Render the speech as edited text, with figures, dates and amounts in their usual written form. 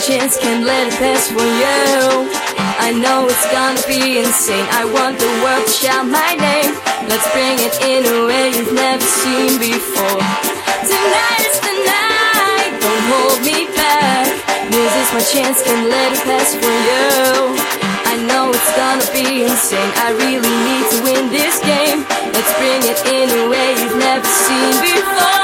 chance, can't let it pass for you. I know it's gonna be insane. I want the world to shout my name. Let's bring it in a way you've never seen before. Tonight is the night, don't hold me back. This is my chance, can't let it pass for you. I know it's gonna be insane. I really need to win this game. Let's bring it in a way you've never seen before.